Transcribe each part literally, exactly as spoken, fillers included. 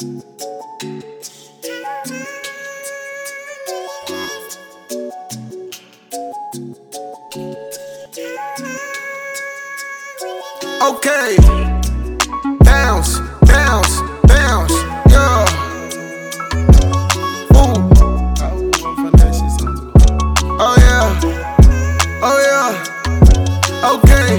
Okay, bounce, bounce, bounce, yeah. Ooh, oh yeah, oh yeah. Okay,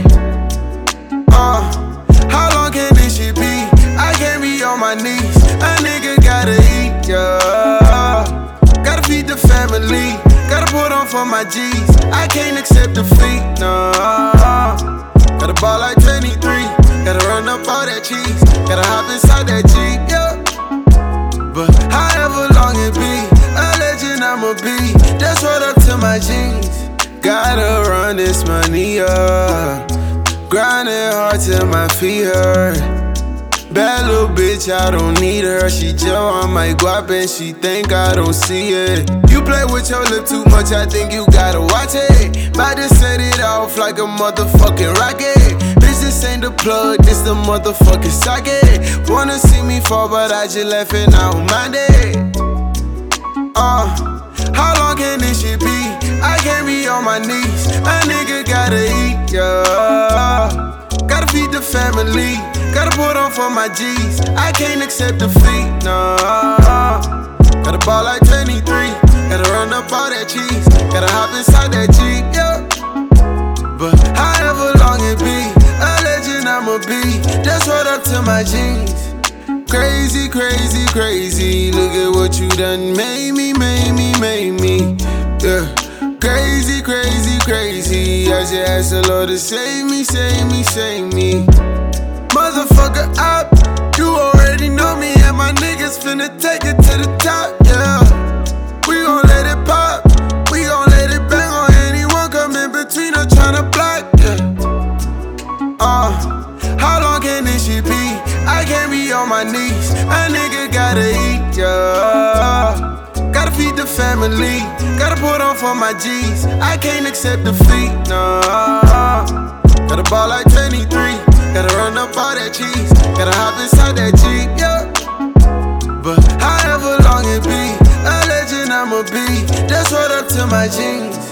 uh, how long can this shit be? I can't be on my knees. A nigga gotta eat, yeah. Gotta feed the family. Gotta put on for my G's. I can't accept defeat, no. Gotta ball like twenty-three, gotta run up all that cheese, gotta hop inside that Jeep, yeah. But however long it be, a legend I'ma be, that's what up to my jeans. Gotta run this money up, grinding hard till my feet hurt. Bad little bitch, I don't need her. She Joe on my guap and she think I don't see it. You play with your lip too much, I think you gotta watch it. Bout to set it off like a motherfucking rocket. Bitch, this ain't the plug, this the motherfucking socket. Wanna see me fall, but I just left and I don't mind it. Uh, how long can this shit be? I can't be on my knees. A nigga gotta eat, yeah. Gotta feed the family, gotta put on for my G's. I can't accept defeat, no. Gotta ball like twenty-three, gotta run up all that cheese, gotta hop inside that Jeep, yeah. But however long it be, a legend I'ma be, that's what up to my jeans. Crazy, crazy, crazy, look at what you done made me, made me, made me, yeah. Crazy, crazy, crazy, I just ask the Lord to save me, save me, save me. Motherfucker up, you already know me and my niggas finna take it to the top, yeah. We gon' let it pop, we gon' let it bang on anyone come in between or tryna block, yeah. Uh, how long can this shit be? I can't be on my knees, a nigga gotta eat, yeah. Gotta feed the family, gotta put on for my G's. I can't accept defeat, no. Gotta ball like twenty-three, gotta run up all that cheese, gotta hop inside that Jeep, yeah. But however long it be, a legend I'ma be, that's what up to my jeans.